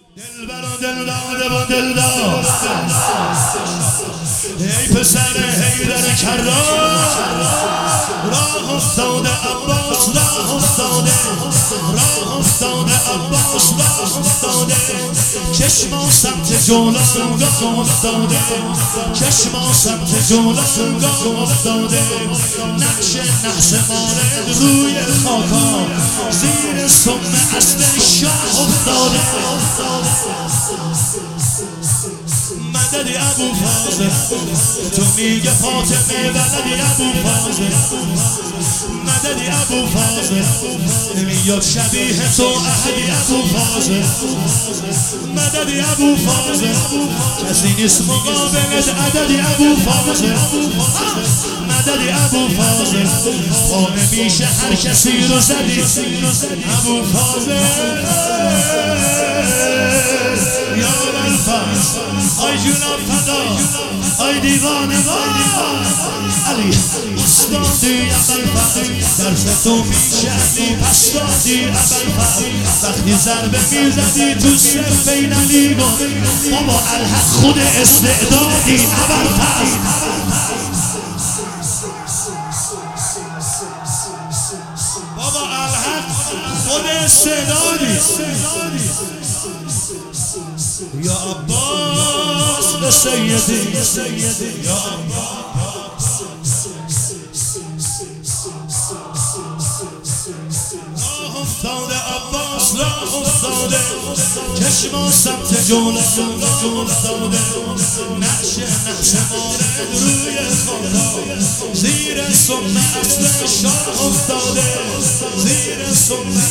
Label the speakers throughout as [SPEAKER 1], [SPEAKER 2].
[SPEAKER 1] دلبر و دلداده و دلدار ای پسر حیدر کرار راه افتاده عباس راه افتاده راه افتاده عباس راه افتاده چشما سمت جولانگاه افتاده چشما سمت جولانگاه افتاده نقش نحس مارد روی خاکا زیر سم اصل شاه افتاده مدد ابو فاضل تو میگه فاطمه ولدی ابو فاضل مدد ابو فاضل نمیاد شبیه تو احدی ابو فاضل مدد ابو فاضل کسی نیست مقابلت عددی ابو فاضل مدد ابو فاضل پا نمیشه هر کسی رو زدی ابو فاضل یا بالفاضل آی جونم فدا آی دیوانه علی استادی ابوالفضل درس تو میشنی پستادی ابوالفضل وقتی ضربه میزدی تو سر بین علی بابا الحق خود استعدادی ابوالفضل بابا الحق خود استعدادی یا عباس سیدی یا عباس راه افتاده عباس راه افتاده چشما سمت جولان افتاده نقش مارد روی خاکا زیر سم اصل شاه افتاده زیر سم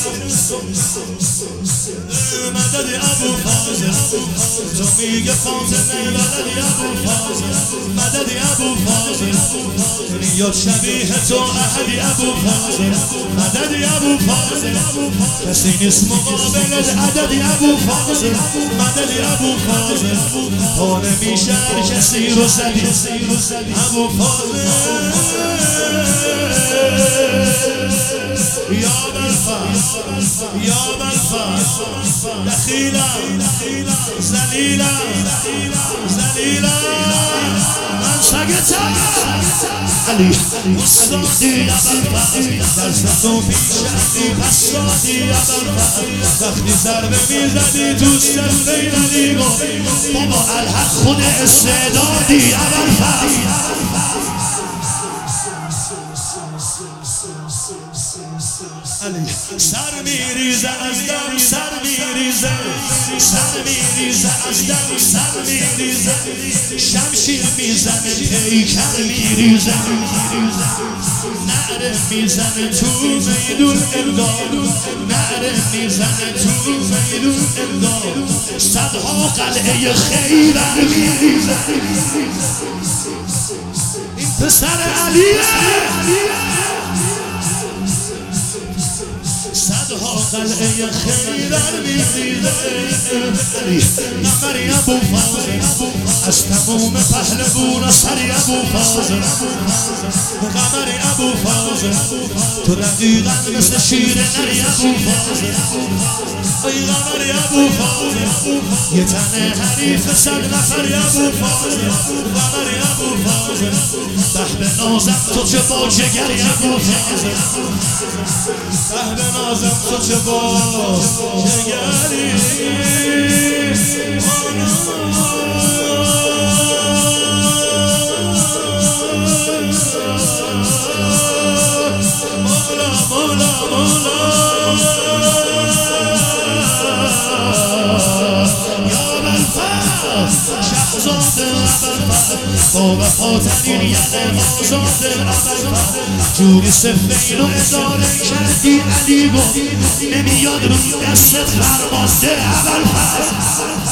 [SPEAKER 1] مدد ابو فاضل تو میگه فاطمه ولدی ابو فاضل مدد ابو فاضل میاد شبیه تو احدی ابو فاضل مدد ابو فاضل کسی نیست مقابلت عددی ابو فاضل مدد ابو فاضل پا نمیشه هر کسی رو زدی ابو فاضل یا بالفضل یا بالفضل دخیلا زلیلا زلیلا من سگتم علی استادی ابوالفضل درس تو میشنی پستادی ابوالفضل وقتی ضربه میزدی تو سر بین علی بابا الحق خود استعدادی ابوالفضل علی سر میریزه از دم سر میریزه سر میریزه از دم سر میریزه شمشیر میزنه پیکر میریزه نعره میزنه تو میدون امداد نعره میزنه تو میدون امداد صدها قلعه خیبر میریزه این پسر علیه صدها قلعه خیبر میریزه قمری ابو فاضل از تموم پهلوان سری ابو فاضل قمری ابو فاضل تو دقیقا مثل شیر نری ابو فاضل ای قمری ابو فاضل یه تن حریف صد نفری ابو فاضل قمری ابو فاضل به به نازم تو چه با جگری ابو فاضل به به نازم تو چه با جگری مولا یا بالفضل شهزاده ابوالفضل با وفاترین یعنی آزاده ابوالفضل جوری سفین و اداره کردی علی نمیاد رو دستت فرمازده ابوالفضل